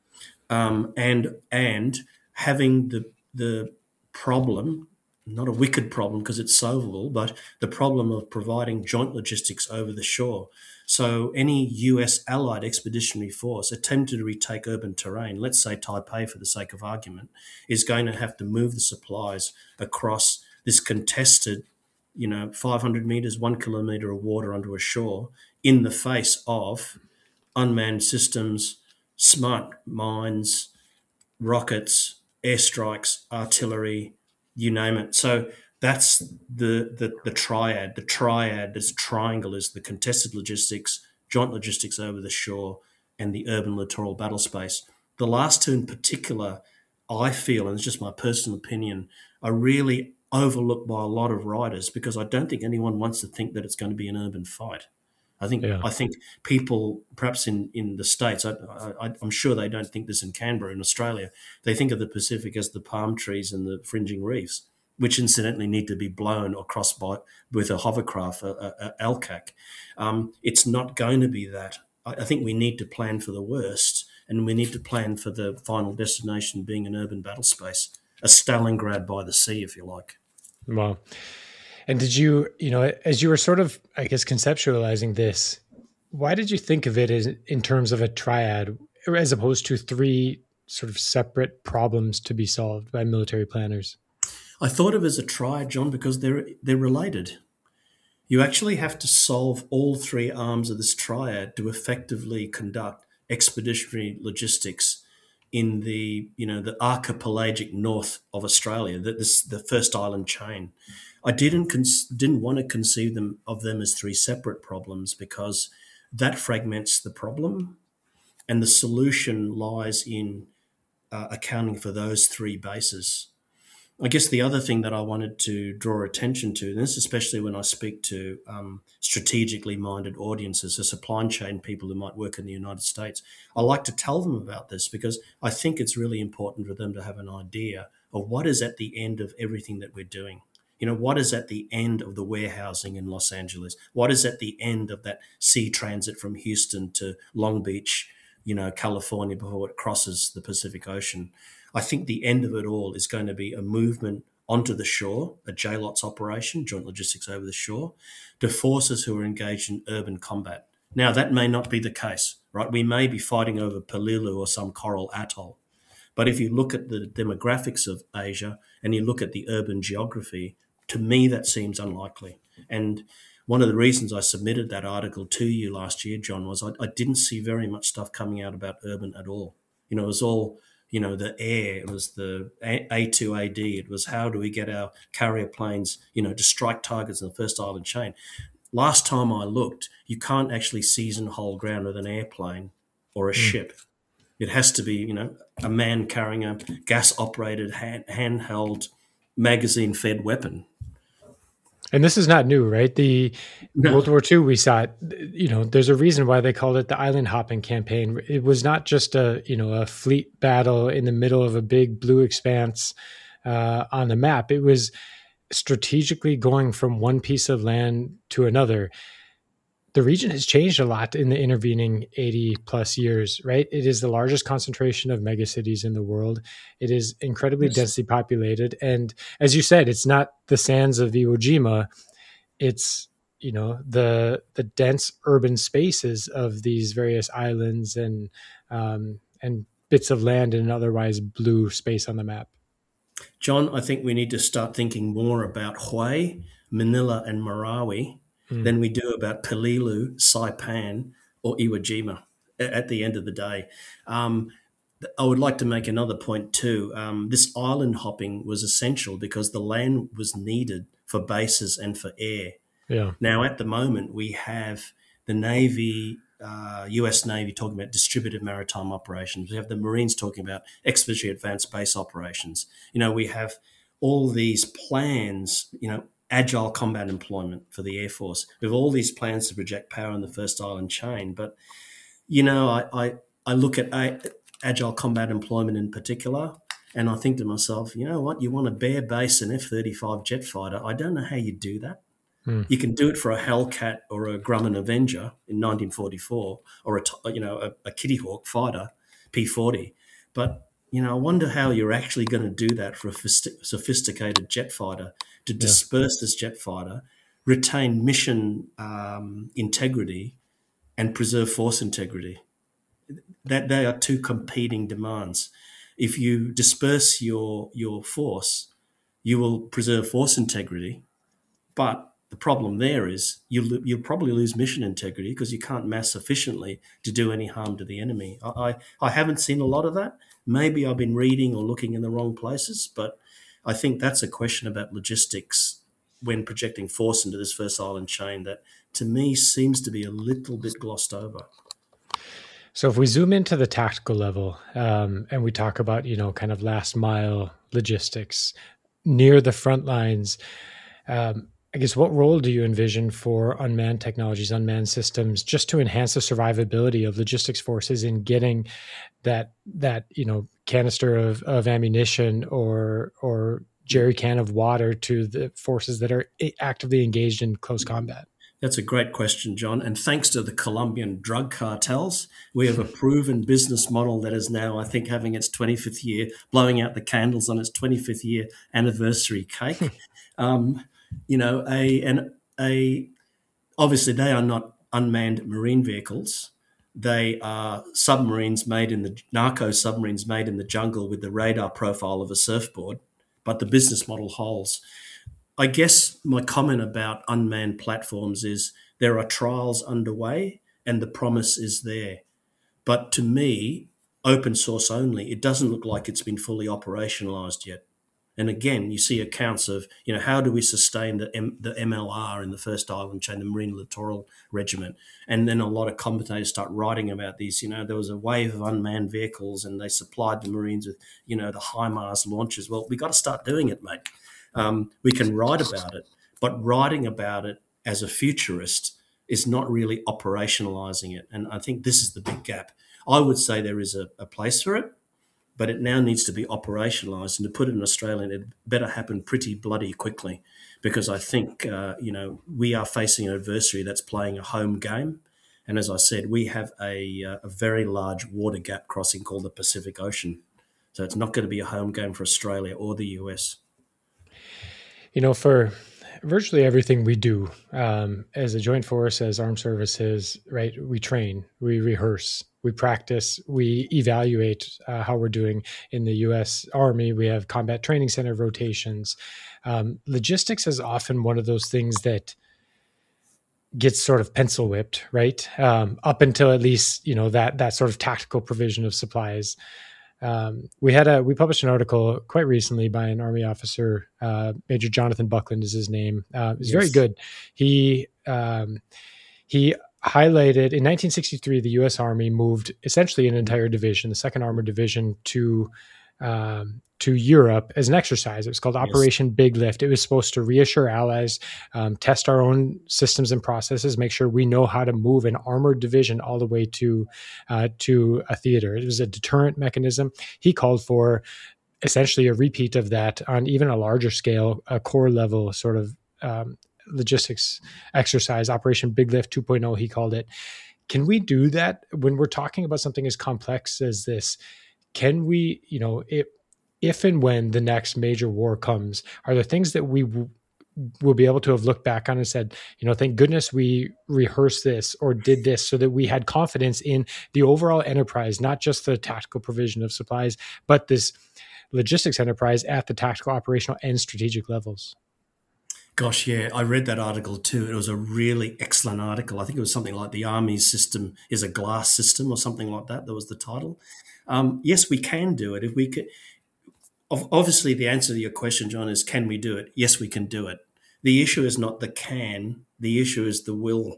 Um, and and having the the problem, not a wicked problem because it's solvable, but the problem of providing joint logistics over the shore. So any U S allied expeditionary force attempting to retake urban terrain, let's say Taipei for the sake of argument, is going to have to move the supplies across this contested, you know, five hundred meters, one kilometer of water onto a shore in the face of unmanned systems, smart mines, rockets, airstrikes, artillery, you name it. So that's the, the the triad. The triad, this triangle is the contested logistics, joint logistics over the shore, and the urban littoral battle space. The last two in particular, I feel, and it's just my personal opinion, are really overlooked by a lot of writers because I don't think anyone wants to think that it's going to be an urban fight. I think yeah. I think people, perhaps in, in the States, I, I, I'm sure they don't think this in Canberra, in Australia. They think of the Pacific as the palm trees and the fringing reefs, which incidentally need to be blown or crossed by with a hovercraft, a, a, a L C A C. Um, it's not going to be that. I, I think we need to plan for the worst, and we need to plan for the final destination being an urban battle space, a Stalingrad by the sea, if you like. Wow. And did you, you know, as you were sort of, I guess, conceptualizing this, why did you think of it as in terms of a triad as opposed to three sort of separate problems to be solved by military planners? I thought of it as a triad, John, because they're they're related. You actually have to solve all three arms of this triad to effectively conduct expeditionary logistics in the, you know, the archipelagic north of Australia, that this the first island chain. I didn't con- didn't want to conceive them of them as three separate problems because that fragments the problem, and the solution lies in uh, accounting for those three bases. I guess the other thing that I wanted to draw attention to, and this especially when I speak to um, strategically minded audiences, the supply chain people who might work in the United States, I like to tell them about this because I think it's really important for them to have an idea of what is at the end of everything that we're doing. You know, what is at the end of the warehousing in Los Angeles? What is at the end of that sea transit from Houston to Long Beach, you know, California before it crosses the Pacific Ocean? I think the end of it all is going to be a movement onto the shore, a J LOTS operation, Joint Logistics Over the Shore, to forces who are engaged in urban combat. Now, that may not be the case, right? We may be fighting over Peleliu or some coral atoll. But if you look at the demographics of Asia and you look at the urban geography, to me, that seems unlikely. And one of the reasons I submitted that article to you last year, John, was I, I didn't see very much stuff coming out about urban at all. You know, it was all, you know, the air, it was the A two A D, it was how do we get our carrier planes, you know, to strike targets in the first island chain. Last time I looked, you can't actually seize and hold ground with an airplane or a mm. ship. It has to be, you know, a man carrying a gas-operated, hand, handheld, magazine-fed weapon. And this is not new, right? The no. World War Two, we saw it, you know, there's a reason why they called it the island hopping campaign. It was not just a, you know, a fleet battle in the middle of a big blue expanse uh, on the map. It was strategically going from one piece of land to another. The region has changed a lot in the intervening eighty plus years, right? It is the largest concentration of megacities in the world. It is incredibly yes. densely populated. And as you said, it's not the sands of Iwo Jima. It's, you know, the the dense urban spaces of these various islands and um, and bits of land in an otherwise blue space on the map. John, I think we need to start thinking more about Hue, Manila, and Marawi than we do about Peleliu, Saipan, or Iwo Jima at the end of the day. Um, I would like to make another point too. Um, this island hopping was essential because the land was needed for bases and for air. Yeah. Now, at the moment, we have the Navy, uh, U S Navy talking about distributed maritime operations. We have the Marines talking about expeditionary advanced base operations. You know, we have all these plans, you know, agile combat employment for the Air Force. We have all these plans to project power in the first island chain. But, you know, I, I, I look at a, agile combat employment in particular, and I think to myself, you know what, you want a bare base an F thirty-five jet fighter. I don't know how you do that. Hmm. You can do it for a Hellcat or a Grumman Avenger in nineteen forty-four or, a, you know, a, a Kitty Hawk fighter, P forty. But, you know, I wonder how you're actually going to do that for a sophisticated jet fighter to disperse yeah. this jet fighter, retain mission um, integrity, and preserve force integrity. That they are two competing demands. If you disperse your your force, you will preserve force integrity, but the problem there is you'll you'll probably lose mission integrity because you can't mass sufficiently to do any harm to the enemy. I, I I haven't seen a lot of that. Maybe I've been reading or looking in the wrong places, but I think that's a question about logistics when projecting force into this first island chain that, to me, seems to be a little bit glossed over. So if we zoom into the tactical level um, and we talk about, you know, kind of last mile logistics near the front lines, um, I guess what role do you envision for unmanned technologies, unmanned systems, just to enhance the survivability of logistics forces in getting that that you know canister of, of ammunition or or jerry can of water to the forces that are actively engaged in close combat? That's a great question, John. And thanks to the Colombian drug cartels, we have a proven business model that is now, I think, having its twenty-fifth year, blowing out the candles on its twenty-fifth year anniversary cake. um, you know, a and a obviously they are not unmanned marine vehicles. They are submarines made in the narco submarines made in the jungle with the radar profile of a surfboard, but the business model holds. I guess my comment about unmanned platforms is there are trials underway and the promise is there. But to me, open source only, it doesn't look like it's been fully operationalized yet. And again, you see accounts of, you know, how do we sustain the M, the M L R in the first island chain, the Marine Littoral Regiment? And then a lot of commentators start writing about these. You know, there was a wave of unmanned vehicles and they supplied the Marines with, you know, the HIMARS launches. Well, we got to start doing it, mate. Um, we can write about it, but writing about it as a futurist is not really operationalizing it. And I think this is the big gap. I would say there is a, a place for it, but it now needs to be operationalised. And to put it in Australian, it better happen pretty bloody quickly, because I think, uh, you know, we are facing an adversary that's playing a home game. And as I said, we have a, a very large water gap crossing called the Pacific Ocean. So it's not going to be a home game for Australia or the U S. You know, for virtually everything we do um, as a joint force, as armed services, right? We train, we rehearse, we practice, we evaluate uh, how we're doing. In the U S Army, we have combat training center rotations. Um, logistics is often one of those things that gets sort of pencil whipped, right? Um, up until at least, you know, that that sort of tactical provision of supplies. Um, we had a we published an article quite recently by an Army officer, uh, Major Jonathan Buckland is his name. Uh, it's yes. very good. He um, he highlighted in nineteen sixty-three the U S Army moved essentially an entire division, the Second Armored Division, to um, to Europe as an exercise. It was called Operation yes. Big Lift. It was supposed to reassure allies, um, test our own systems and processes, make sure we know how to move an armored division all the way to uh, to a theater. It was a deterrent mechanism. He called for essentially a repeat of that on even a larger scale, a core level sort of um, logistics exercise, Operation Big Lift two point oh, he called it. Can we do that when we're talking about something as complex as this? Can we, you know, it, if and when the next major war comes, are there things that we w- will be able to have looked back on and said, you know, thank goodness we rehearsed this or did this so that we had confidence in the overall enterprise, not just the tactical provision of supplies, but this logistics enterprise at the tactical, operational, and strategic levels? Gosh, yeah, I read that article too. It was a really excellent article. I think it was something like the Army's system is a glass system or something like that. That was the title. Um, yes, we can do it. If we could, obviously the answer to your question, John, is can we do it? Yes, we can do it. The issue is not the can. The issue is the will.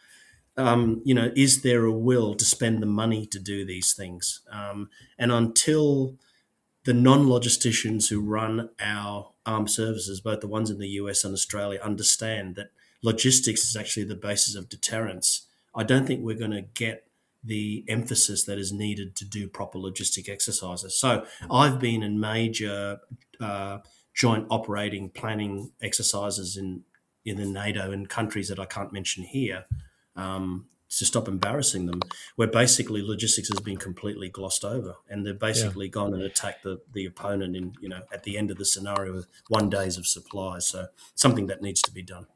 Um, you know, is there a will to spend the money to do these things? Um, and until the non-logisticians who run our armed services, both the ones in the U S and Australia, understand that logistics is actually the basis of deterrence, I don't think we're going to get the emphasis that is needed to do proper logistic exercises. So I've been in major uh, joint operating planning exercises in, in the NATO in countries that I can't mention here, um, to stop embarrassing them, where basically logistics has been completely glossed over, and they've basically yeah. gone and attacked the, the opponent in, you know, at the end of the scenario with one days of supplies. So something that needs to be done.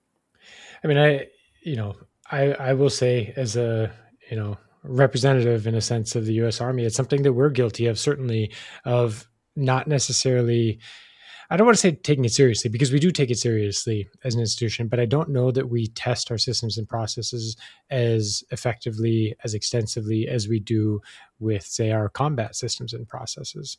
I mean, I, you know, I, I will say as a, you know, representative in a sense of the U S Army, it's something that we're guilty of, certainly, of not necessarily, I don't want to say taking it seriously, because we do take it seriously as an institution, but I don't know that we test our systems and processes as effectively, as extensively as we do with, say, our combat systems and processes.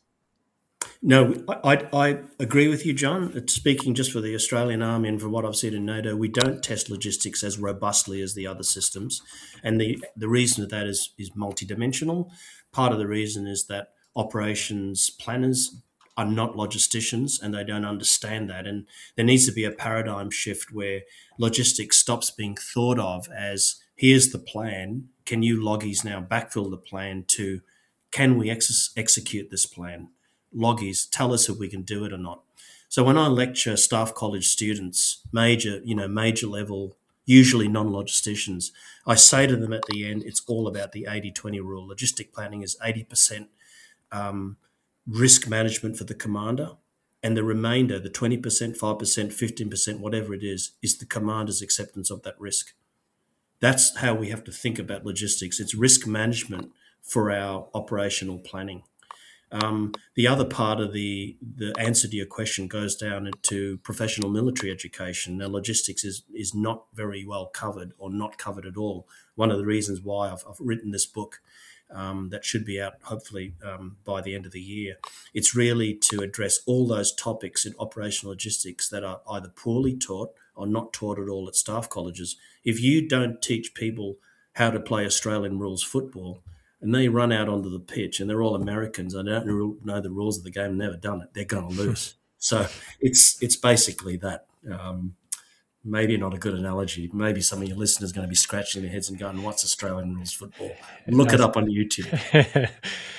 No, I, I agree with you, John. Speaking just for the Australian Army and from what I've seen in NATO, we don't test logistics as robustly as the other systems. And the, the reason of that is, is multidimensional. Part of the reason is that operations planners are not logisticians and they don't understand that. And there needs to be a paradigm shift where logistics stops being thought of as, here's the plan, can you loggies now backfill the plan, to can we ex- execute this plan? Loggies, tell us if we can do it or not. So when I lecture staff college students, major, you know, major level, usually non-logisticians, I say to them at the end, it's all about the eighty twenty rule. Logistic planning is eighty percent um, risk management for the commander, and the remainder, the twenty percent, five percent, fifteen percent, whatever it is, is the commander's acceptance of that risk. That's how we have to think about logistics. It's risk management for our operational planning. Um, the other part of the the answer to your question goes down into professional military education. Now, logistics is is not very well covered, or not covered at all. One of the reasons why I've, I've written this book, um, that should be out hopefully um, by the end of the year. It's really to address all those topics in operational logistics that are either poorly taught or not taught at all at staff colleges. If you don't teach people how to play Australian rules football, and they run out onto the pitch and they're all Americans, and they don't know the rules of the game, never done it, they're going to lose. So it's it's basically that. Um, maybe not a good analogy. Maybe some of your listeners are going to be scratching their heads and going, what's Australian rules football? Look it up on YouTube.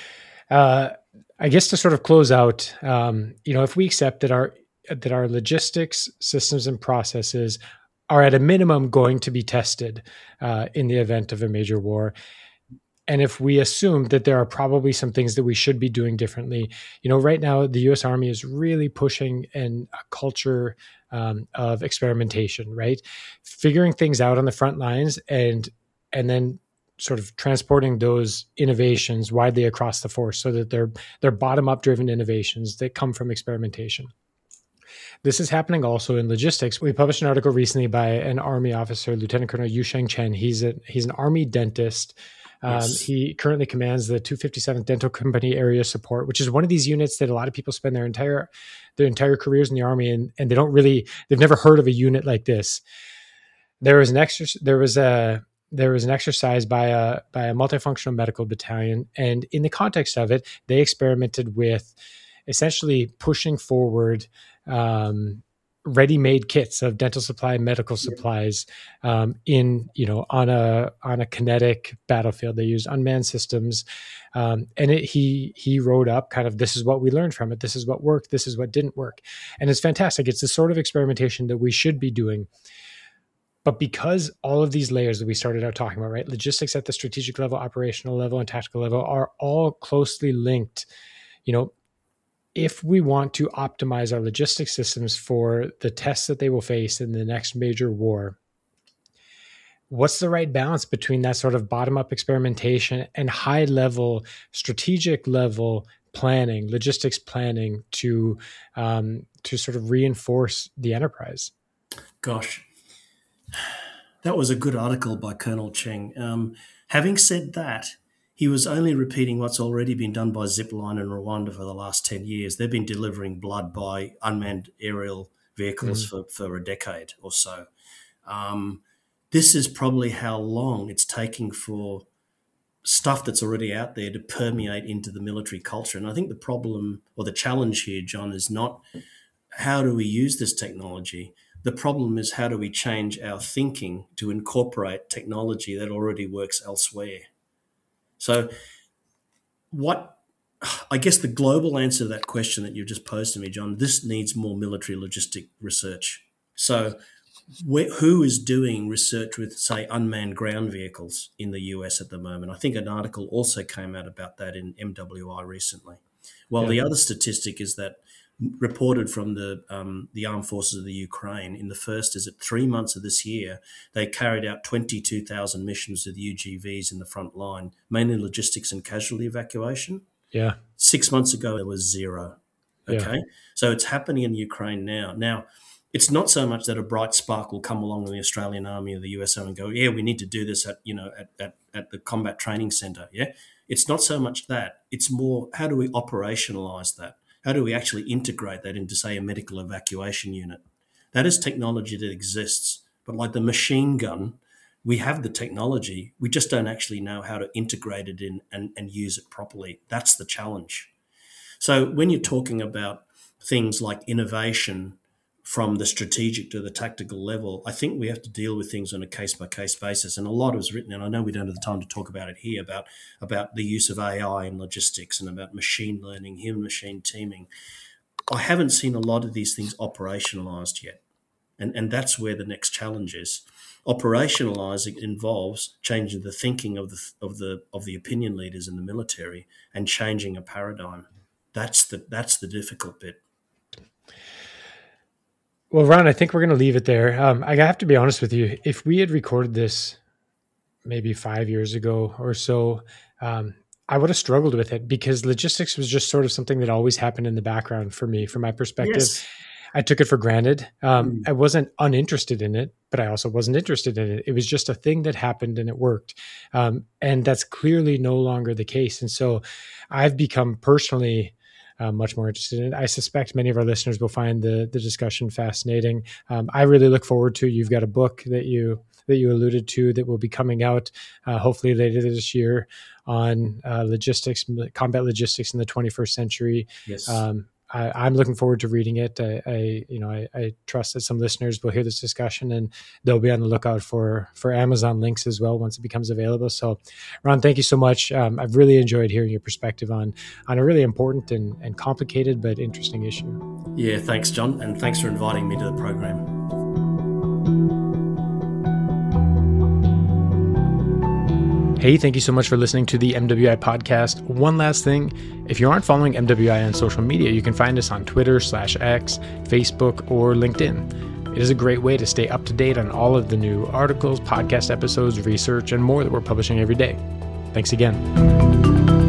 uh, I guess to sort of close out, um, you know, if we accept that our that our logistics systems and processes are at a minimum going to be tested uh, in the event of a major war, and if we assume that there are probably some things that we should be doing differently, you know, right now the U S Army is really pushing an, a culture um, of experimentation, right? Figuring things out on the front lines and and then sort of transporting those innovations widely across the force so that they're they're bottom-up driven innovations that come from experimentation. This is happening also in logistics. We published an article recently by an Army officer, Lieutenant Colonel Yusheng Chen. He's a he's an Army dentist. Um, yes. He currently commands the two fifty-seventh Dental Company Area Support, which is one of these units that a lot of people spend their entire their entire careers in the Army, and, and they don't really they've never heard of a unit like this. There was an extra there was a there was an exercise by a by a multifunctional medical battalion, and in the context of it, they experimented with essentially pushing forward um, ready-made kits of dental supply, medical supplies um, in, you know, on a on a kinetic battlefield. They used unmanned systems, um, and it, he he wrote up kind of, this is what we learned from it. This is what worked. This is what didn't work, and it's fantastic. It's the sort of experimentation that we should be doing. But because all of these layers that we started out talking about, right, logistics at the strategic level, operational level, and tactical level are all closely linked, you know. If we want to optimize our logistics systems for the tests that they will face in the next major war, what's the right balance between that sort of bottom-up experimentation and high-level, strategic-level planning, logistics planning to um, to sort of reinforce the enterprise? Gosh, that was a good article by Colonel Cheng. Um, having said that, he was only repeating what's already been done by Zipline in Rwanda for the last ten years. They've been delivering blood by unmanned aerial vehicles mm. for, for a decade or so. Um, this is probably how long it's taking for stuff that's already out there to permeate into the military culture. And I think the problem or the challenge here, John, is not how do we use this technology? The problem is how do we change our thinking to incorporate technology that already works elsewhere? So what, I guess the global answer to that question that you just posed to me, John, this needs more military logistic research. So where, who is doing research with, say, unmanned ground vehicles in the U S at the moment? I think an article also came out about that in M W I recently. Well, yeah. The other statistic is that reported from the um, the armed forces of the Ukraine in the first is that three months of this year, they carried out twenty-two thousand missions with U G Vs in the front line, mainly logistics and casualty evacuation. Yeah. Six months ago, there was zero. Okay. Yeah. So it's happening in Ukraine now. Now, it's not so much that a bright spark will come along in the Australian Army or the U S Army and go, yeah, we need to do this at, you know, at, at, at the combat training center. Yeah. It's not so much that. It's more, how do we operationalize that? How do we actually integrate that into, say, a medical evacuation unit? That is technology that exists. But like the machine gun, we have the technology. We just don't actually know how to integrate it in and, and use it properly. That's the challenge. So when you're talking about things like innovation from the strategic to the tactical level, I think we have to deal with things on a case-by-case basis. And a lot is written, and I know we don't have the time to talk about it here, about, about the use of A I in logistics and about machine learning, human-machine teaming. I haven't seen a lot of these things operationalized yet. And, and that's where the next challenge is. Operationalizing involves changing the thinking of the of the of the opinion leaders in the military and changing a paradigm. That's the that's the difficult bit. Well, Ron, I think we're going to leave it there. Um, I have to be honest with you. If we had recorded this maybe five years ago or so, um, I would have struggled with it because logistics was just sort of something that always happened in the background for me, from my perspective. Yes. I took it for granted. Um, Mm. I wasn't uninterested in it, but I also wasn't interested in it. It was just a thing that happened and it worked. Um, and that's clearly no longer the case. And so I've become personally uh, much more interested in it. I suspect many of our listeners will find the the discussion fascinating. Um, I really look forward to, you've got a book that you that you alluded to that will be coming out uh, hopefully later this year on uh, logistics, combat logistics in the twenty-first century. Yes. Um, I, I'm looking forward to reading it. I, I you know, I, I trust that some listeners will hear this discussion and they'll be on the lookout for for Amazon links as well once it becomes available. So, Ron, thank you so much. Um, I've really enjoyed hearing your perspective on on a really important and, and complicated but interesting issue. Yeah, thanks, John, and thanks for inviting me to the program. Hey, thank you so much for listening to the M W I podcast. One last thing, if you aren't following M W I on social media, you can find us on Twitter slash X, Facebook, or LinkedIn. It is a great way to stay up to date on all of the new articles, podcast episodes, research, and more that we're publishing every day. Thanks again.